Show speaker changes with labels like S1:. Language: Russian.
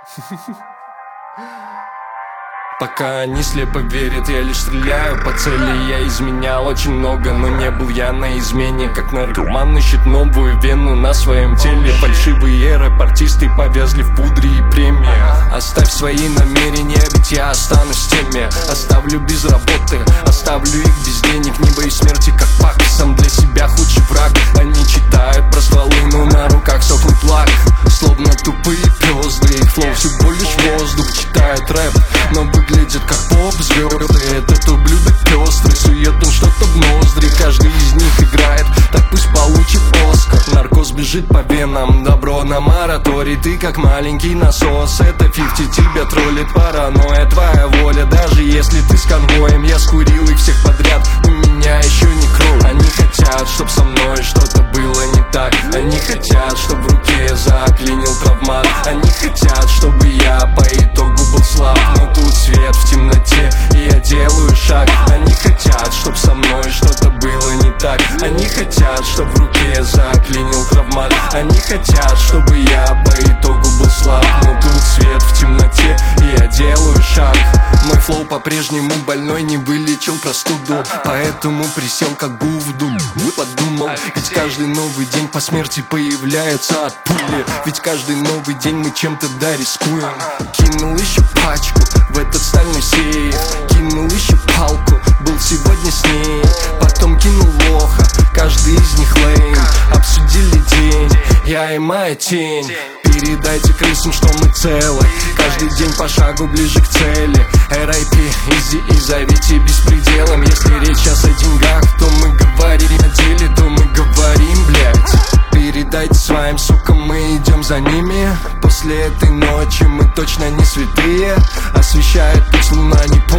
S1: Пока они слепо верят, я лишь стреляю по цели. Я изменял очень много, но не был я на измене. Как наркоман ищет новую вену на своем теле. Фальшивые рэп-артисты повязли в пудре и премиях. Оставь свои намерения, ведь я останусь теми. Оставлю без работы, оставлю их без денег. Не боюсь смерти, как Пак, сам для себя худший враг. Они читают про стволы, но на руках сохнет лак. Словно тупые пёзды, их флоу всего лишь воздух. Читают рэп, но выглядят как поп-звезды. Этот ублюдок пестрый, сует он что-то в ноздри. Каждый из них играет, так пусть получит Оскар. Наркоз бежит по венам, добро на мораторий. Ты как маленький насос, это 50 тебя троллит. Паранойя, твоя воля, даже если ты с конвоем. Я скурил их всех подряд, у меня еще не кровь. Они хотят, чтоб со мной что-то было не так. Они хотят, чтоб в руке я заклинил травмат. Они хотят, чтобы я по итогу был слаб. Но тут свет в темноте, и я делаю шаг. Они хотят, чтоб со мной что-то было не так. Они хотят, чтоб в руке я заклинил травмат. Они хотят, чтобы я по итогу был слаб. Но тут свет в темноте, и я делаю шаг. Мой флоу по-прежнему больной, не вылечил простуду. Поэтому присел как гувду. Подумал, ведь каждый новый день по смерти появляется от пули. Ведь каждый новый день мы чем-то да рискуем. Кинул еще пачку в этот стальной сейф. Кинул еще палку, был сегодня с ней. Потом кинул лоха, каждый из них лейм. Обсудили день, я и моя тень. Передайте крысам, что мы целы. Каждый день по шагу ближе к цели. R.I.P. Изи и зовите беспределом. Если речь сейчас о деньгах, то мы говорим о деле, то мы говорим, блять. Передайте своим сукам, мы идем за ними. После этой ночи мы точно не святые. Освещает путь луна, не